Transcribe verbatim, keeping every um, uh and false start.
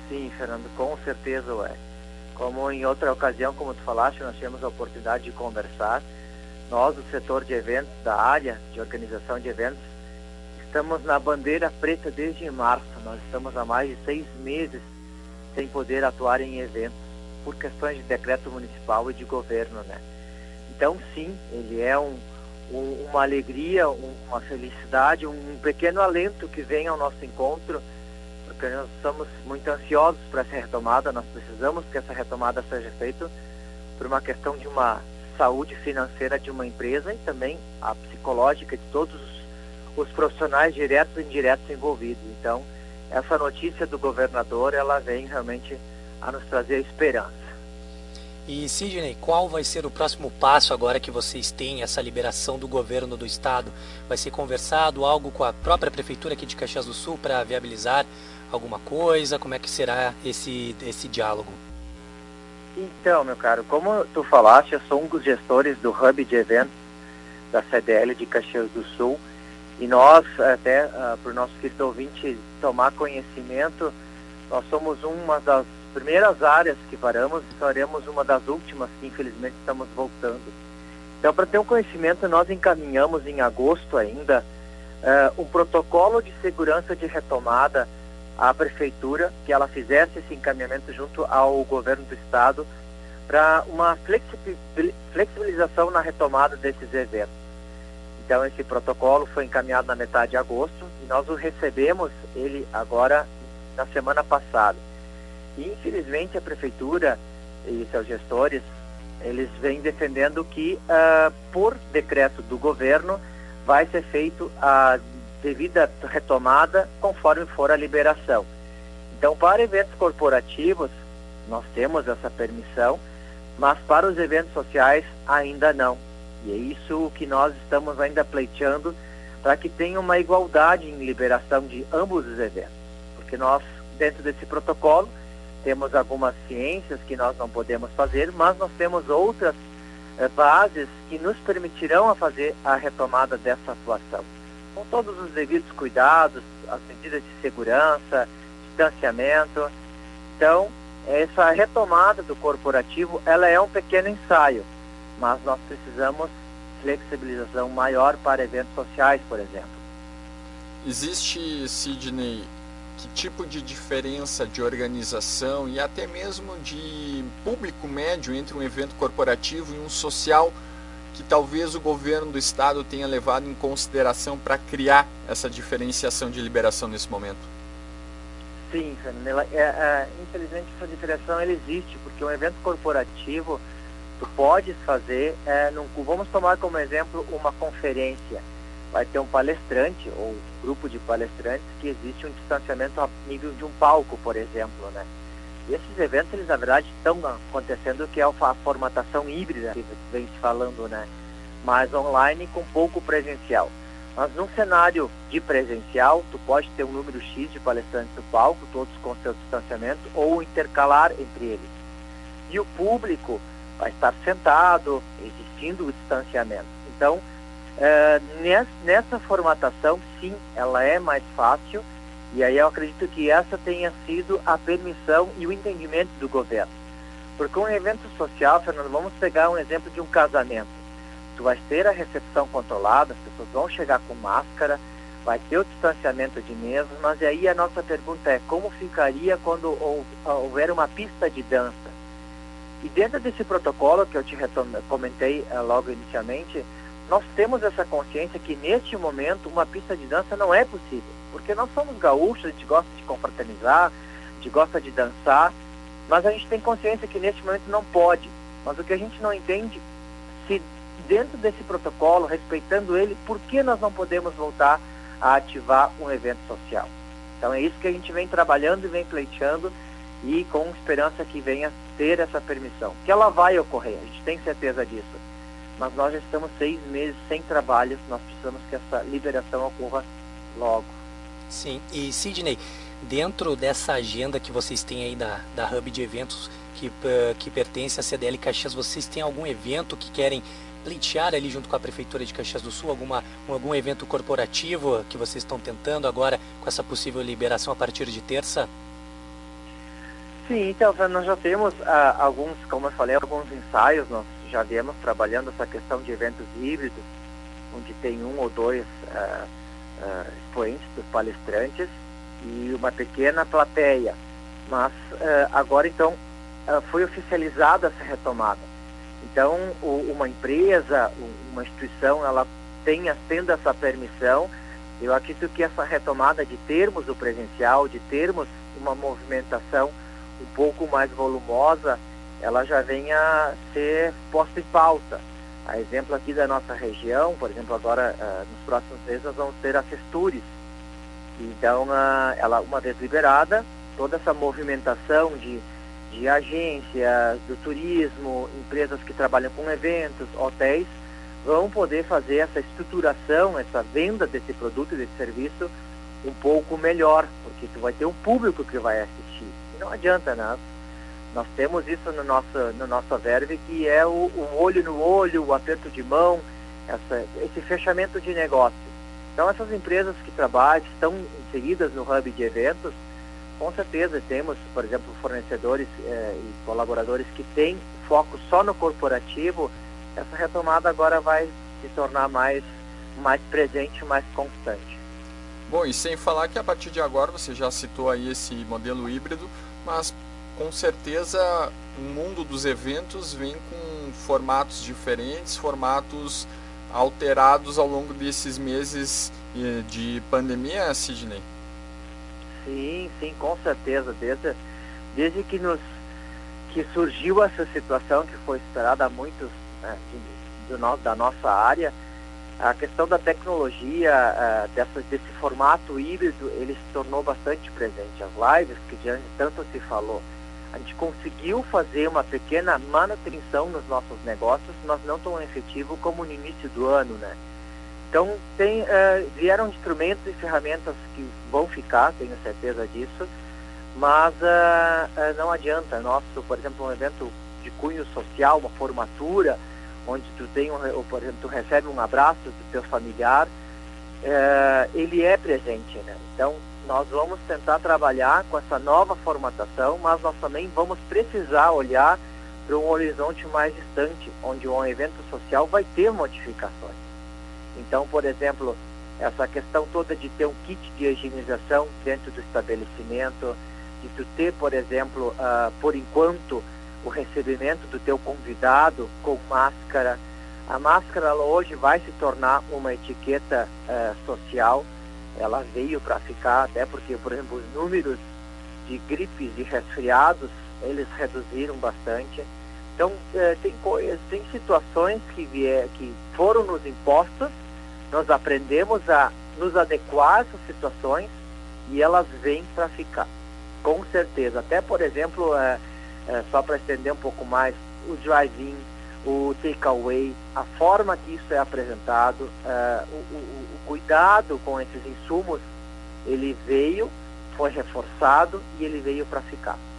Sim, Fernando, com certeza é. Como em outra ocasião, como tu falaste, nós tivemos a oportunidade de conversar. Nós, do setor de eventos, da área de organização de eventos, estamos na bandeira preta desde março. Nós estamos há mais de seis meses sem poder atuar em eventos, por questões de decreto municipal e de governo, né? Então, sim, ele é um, um, uma alegria, um, uma felicidade, um pequeno alento que vem ao nosso encontro, porque nós estamos muito ansiosos para essa retomada. Nós precisamos que essa retomada seja feita por uma questão de uma saúde financeira de uma empresa e também a psicológica de todos os, os profissionais diretos e indiretos envolvidos. Então, essa notícia do governador, ela vem realmente a nos trazer esperança. E Sidney, qual vai ser o próximo passo agora que vocês têm essa liberação do governo do estado? Vai ser conversado algo com a própria prefeitura aqui de Caxias do Sul para viabilizar alguma coisa? Como é que será esse, esse diálogo? Então, meu caro, como tu falaste, eu sou um dos gestores do Hub de Eventos da C D L de Caxias do Sul, e nós, até uh, para o nosso querido ouvinte tomar conhecimento, nós somos uma das primeiras áreas que paramos e seremos uma das últimas que infelizmente estamos voltando. Então, para ter um conhecimento, nós encaminhamos em agosto ainda uh, um protocolo de segurança de retomada à prefeitura, que ela fizesse esse encaminhamento junto ao governo do estado para uma flexibilização na retomada desses eventos. Então, esse protocolo foi encaminhado na metade de agosto e nós o recebemos ele agora na semana passada. E, infelizmente, a prefeitura e seus gestores, eles vêm defendendo que, uh, por decreto do governo, vai ser feito a devida retomada conforme for a liberação. Então, para eventos corporativos, nós temos essa permissão, mas para os eventos sociais ainda não. E é isso que nós estamos ainda pleiteando, para que tenha uma igualdade em liberação de ambos os eventos. Porque nós, dentro desse protocolo, temos algumas ciências que nós não podemos fazer, mas nós temos outras eh, bases que nos permitirão a fazer a retomada dessa atuação. Com todos os devidos cuidados, as medidas de segurança, distanciamento. Então, essa retomada do corporativo, ela é um pequeno ensaio, mas nós precisamos de flexibilização maior para eventos sociais, por exemplo. Existe, Sidney, que tipo de diferença de organização e até mesmo de público médio entre um evento corporativo e um social que talvez o governo do estado tenha levado em consideração para criar essa diferenciação de liberação nesse momento? Sim, Fernanda, é, é, infelizmente essa diferenciação ela existe, porque um evento corporativo tu podes fazer, é, num, vamos tomar como exemplo uma conferência. Vai ter um palestrante ou um grupo de palestrantes que existe um distanciamento a nível de um palco, por exemplo, né? E esses eventos, eles na verdade estão acontecendo, que é a formatação híbrida que vem se falando, né? Mais online com pouco presencial. Mas num cenário de presencial, tu pode ter um número X de palestrantes no palco, todos com seu distanciamento, ou intercalar entre eles. E o público vai estar sentado, existindo o distanciamento. Então, Uh, nessa, nessa formatação, sim, ela é mais fácil, e aí eu acredito que essa tenha sido a permissão e o entendimento do governo. Porque um evento social, Fernando, vamos pegar um exemplo de um casamento. Tu vai ter a recepção controlada, as pessoas vão chegar com máscara, vai ter o distanciamento de mesas, mas aí a nossa pergunta é como ficaria quando houver uma pista de dança? E dentro desse protocolo que eu te comentei uh, logo inicialmente, nós temos essa consciência que neste momento uma pista de dança não é possível, porque nós somos gaúchos, a gente gosta de confraternizar, a gente gosta de dançar, mas a gente tem consciência que neste momento não pode. Mas o que a gente não entende, se dentro desse protocolo, respeitando ele, por que nós não podemos voltar a ativar um evento social? Então é isso que a gente vem trabalhando e vem pleiteando, e com esperança que venha ter essa permissão, que ela vai ocorrer, a gente tem certeza disso. Mas nós já estamos seis meses sem trabalho, nós precisamos que essa liberação ocorra logo. Sim, e Sidney, dentro dessa agenda que vocês têm aí da, da Hub de Eventos, que, uh, que pertence à C D L Caxias, vocês têm algum evento que querem pleitear ali junto com a Prefeitura de Caxias do Sul, alguma, algum evento corporativo que vocês estão tentando agora com essa possível liberação a partir de terça? Sim, então nós já temos ah, alguns, como eu falei, alguns ensaios, nós já viemos trabalhando essa questão de eventos híbridos, onde tem um ou dois ah, ah, expoentes dos palestrantes e uma pequena plateia. Mas ah, agora então ah, foi oficializada essa retomada. Então o, uma empresa, uma instituição, ela tem, tendo essa permissão, eu acredito que essa retomada de termos o presencial, de termos uma movimentação um pouco mais volumosa, ela já venha a ser posta em pauta. A exemplo aqui da nossa região, por exemplo, agora uh, nos próximos meses nós vamos ter a Festures. Então, uh, ela, uma vez liberada, toda essa movimentação de, de agências, do turismo, empresas que trabalham com eventos, hotéis, vão poder fazer essa estruturação, essa venda desse produto e desse serviço um pouco melhor, porque tu vai ter um público que vai assistir. E não adianta, né? Nós temos isso no nosso, no nosso verve, que é o, o olho no olho, o aperto de mão, essa, esse fechamento de negócio. Então, essas empresas que trabalham, que estão inseridas no hub de eventos, com certeza temos, por exemplo, fornecedores eh, e colaboradores que têm foco só no corporativo. Essa retomada agora vai se tornar mais, mais presente, mais constante. Bom, e sem falar que a partir de agora, você já citou aí esse modelo híbrido, mas com certeza o mundo dos eventos vem com formatos diferentes, formatos alterados ao longo desses meses de pandemia, Sidney? Sim, sim, com certeza. Desde, desde que, nos, que surgiu essa situação que foi esperada há muitos, né, de, do no, da nossa área, a questão da tecnologia, uh, dessa, desse formato híbrido, ele se tornou bastante presente. As lives, que já tanto se falou, a gente conseguiu fazer uma pequena manutenção nos nossos negócios, mas não tão efetivo como no início do ano, né? Então, tem, uh, vieram instrumentos e ferramentas que vão ficar, tenho certeza disso, mas uh, uh, não adianta. Nosso, por exemplo, um evento de cunho social, uma formatura, onde tu tem, um, ou, por exemplo, tu recebe um abraço do teu familiar, uh, ele é presente, né? Então, nós vamos tentar trabalhar com essa nova formatação, mas nós também vamos precisar olhar para um horizonte mais distante, onde um evento social vai ter modificações. Então, por exemplo, essa questão toda de ter um kit de higienização dentro do estabelecimento, de tu ter, por exemplo, uh, por enquanto, o recebimento do teu convidado com máscara. A máscara ela hoje vai se tornar uma etiqueta uh, social. Ela veio para ficar, até porque, por exemplo, os números de gripes e resfriados, eles reduziram bastante. Então, uh, tem, coisas, tem situações que, vier, que foram nos impostas, nós aprendemos a nos adequar a essas situações e elas vêm para ficar, com certeza. Até, por exemplo, uh, uh, só para estender um pouco mais, o drive-in, o takeaway, a forma que isso é apresentado, uh, o, o, o cuidado com esses insumos, ele veio, foi reforçado e ele veio para ficar.